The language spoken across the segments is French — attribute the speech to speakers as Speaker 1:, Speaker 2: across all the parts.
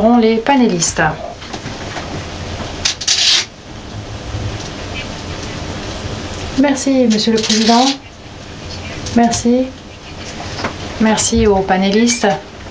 Speaker 1: seront les panélistes. Merci, Monsieur le Président. Merci. Merci aux panélistes.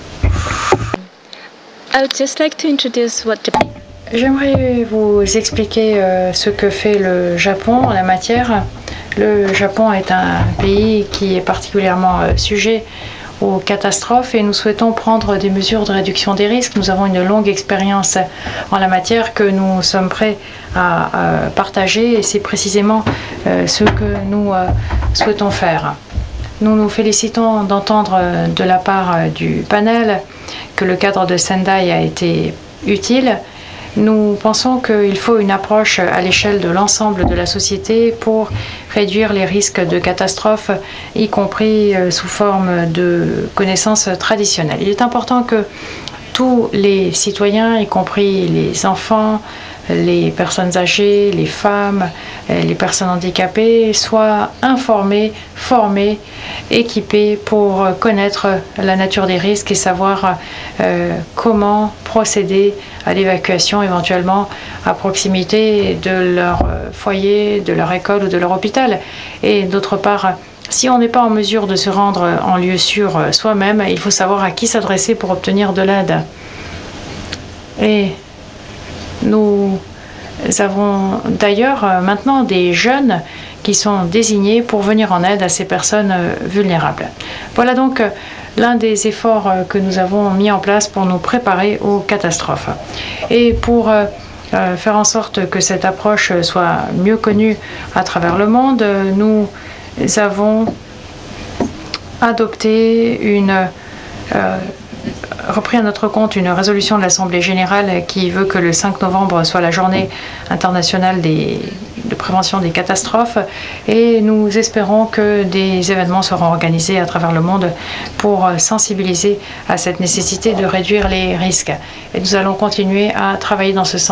Speaker 2: I would just like to introduce what Japan...
Speaker 1: J'aimerais vous expliquer ce que fait le Japon en la matière. Le Japon est un pays qui est particulièrement sujet aux catastrophes et nous souhaitons prendre des mesures de réduction des risques. Nous avons une longue expérience en la matière que nous sommes prêts à partager et c'est précisément ce que nous souhaitons faire. Nous nous félicitons d'entendre de la part du panel que le cadre de Sendai a été utile. Nous pensons qu'il faut une approche à l'échelle de l'ensemble de la société pour réduire les risques de catastrophes, y compris sous forme de connaissances traditionnelles. Il est important que tous les citoyens, y compris les enfants, les personnes âgées, les femmes, les personnes handicapées, soient informés, formés, équipés pour connaître la nature des risques et savoir comment procéder à l'évacuation éventuellement à proximité de leur foyer, de leur école ou de leur hôpital. Et d'autre part, si on n'est pas en mesure de se rendre en lieu sûr soi-même, il faut savoir à qui s'adresser pour obtenir de l'aide. Et nous avons d'ailleurs maintenant des jeunes qui sont désignés pour venir en aide à ces personnes vulnérables. Voilà donc l'un des efforts que nous avons mis en place pour nous préparer aux catastrophes. Et pour faire en sorte que cette approche soit mieux connue à travers le monde, nous avons adopté repris à notre compte une résolution de l'Assemblée générale qui veut que le 5 novembre soit la journée internationale de prévention des catastrophes et nous espérons que des événements seront organisés à travers le monde pour sensibiliser à cette nécessité de réduire les risques. Et nous allons continuer à travailler dans ce sens.